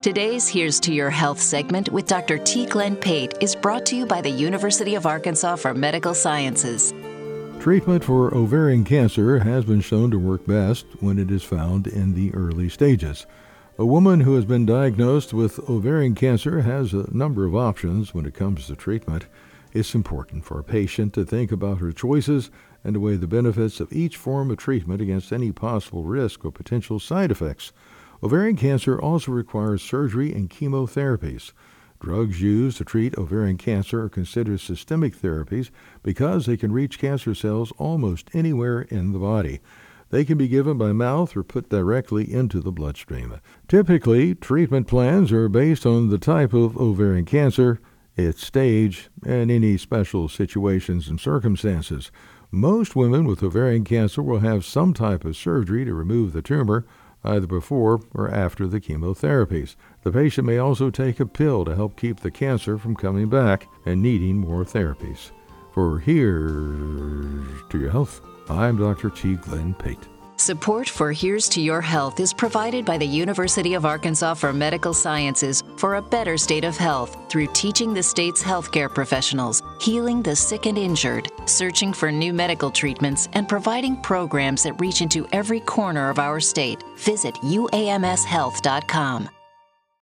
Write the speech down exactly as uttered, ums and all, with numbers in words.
Today's Here's to Your Health segment with Doctor T. Glenn Pate is brought to you by the University of Arkansas for Medical Sciences. Treatment for ovarian cancer has been shown to work best when it is found in the early stages. A woman who has been diagnosed with ovarian cancer has a number of options when it comes to treatment. It's important for a patient to think about her choices and to weigh the benefits of each form of treatment against any possible risk or potential side effects. Ovarian cancer also requires surgery and chemotherapies. Drugs used to treat ovarian cancer are considered systemic therapies because they can reach cancer cells almost anywhere in the body. They can be given by mouth or put directly into the bloodstream. Typically, treatment plans are based on the type of ovarian cancer, its stage, and any special situations and circumstances. Most women with ovarian cancer will have some type of surgery to remove the tumor, either before or after the chemotherapies. The patient may also take a pill to help keep the cancer from coming back and needing more therapies. For Here's to Your Health, I'm Doctor T. Glenn Pate. Support for Here's to Your Health is provided by the University of Arkansas for Medical Sciences for a better state of health through teaching the state's healthcare professionals, healing the sick and injured, searching for new medical treatments, and providing programs that reach into every corner of our state. Visit U A M S health dot com.